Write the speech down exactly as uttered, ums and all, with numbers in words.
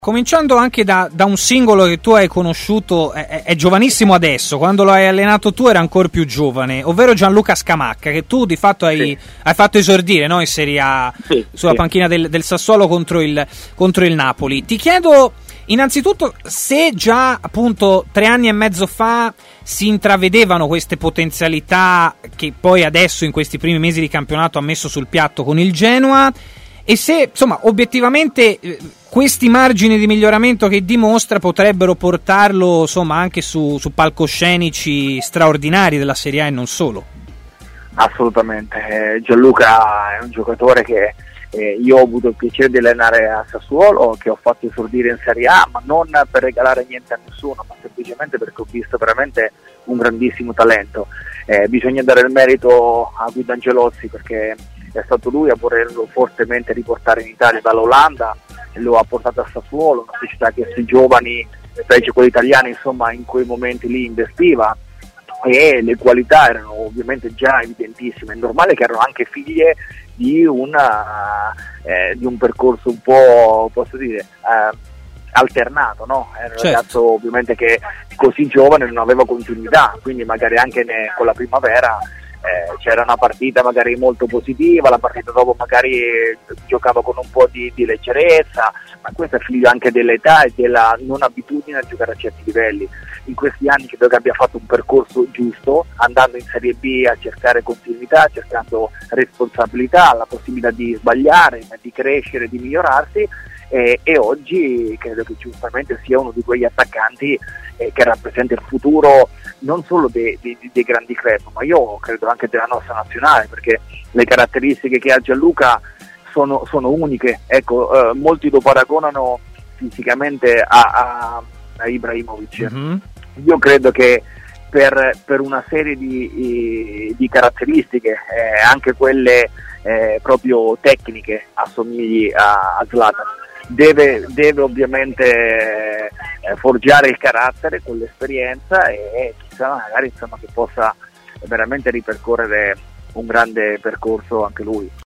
Cominciando anche da, da un singolo che tu hai conosciuto, è, è giovanissimo adesso, quando lo hai allenato tu era ancora più giovane, ovvero Gianluca Scamacca, che tu di fatto hai, sì. hai fatto esordire, no, in Serie A, sì, sulla sì. panchina del, del Sassuolo contro il, contro il Napoli. Ti chiedo innanzitutto se già appunto tre anni e mezzo fa si intravedevano queste potenzialità che poi adesso in questi primi mesi di campionato ha messo sul piatto con il Genoa, e se insomma obiettivamente eh, questi margini di miglioramento che dimostra potrebbero portarlo insomma anche su, su palcoscenici straordinari della Serie A e non solo. Assolutamente, eh, Gianluca è un giocatore che eh, io ho avuto il piacere di allenare a Sassuolo, che ho fatto esordire in Serie A, ma non per regalare niente a nessuno, ma semplicemente perché ho visto veramente un grandissimo talento. Eh, bisogna dare il merito a Guido Angelozzi, perché è stato lui a volerlo fortemente riportare in Italia dall'Olanda e lo ha portato a Sassuolo, una società che sui giovani, specie quelli italiani, insomma in quei momenti lì investiva, e le qualità erano ovviamente già evidentissime. È normale che erano anche figlie di, una, eh, di un percorso un po', posso dire, eh, alternato, no? Era un certo. ragazzo ovviamente che così giovane non aveva continuità, quindi magari anche ne, con la primavera Eh, c'era una partita magari molto positiva, la partita dopo magari eh, giocava con un po' di, di leggerezza, ma questo è figlio anche dell'età e della non abitudine a giocare a certi livelli. In questi anni credo che abbia fatto un percorso giusto, andando in Serie B a cercare continuità, cercando responsabilità, la possibilità di sbagliare, di crescere, di migliorarsi, eh, e oggi credo che giustamente sia uno di quegli attaccanti eh, che rappresenta il futuro non solo dei, dei, dei grandi club, ma io credo anche della nostra nazionale, perché le caratteristiche che ha Gianluca sono, sono uniche. Ecco, eh, molti lo paragonano fisicamente a, a, a Ibrahimovic. Mm-hmm. Io credo che per, per una serie di, di caratteristiche, eh, anche quelle eh, proprio tecniche, assomigli a, a Zlatan. Deve, deve ovviamente eh, forgiare il carattere con l'esperienza e, e chissà magari insomma che possa veramente ripercorrere un grande percorso anche lui.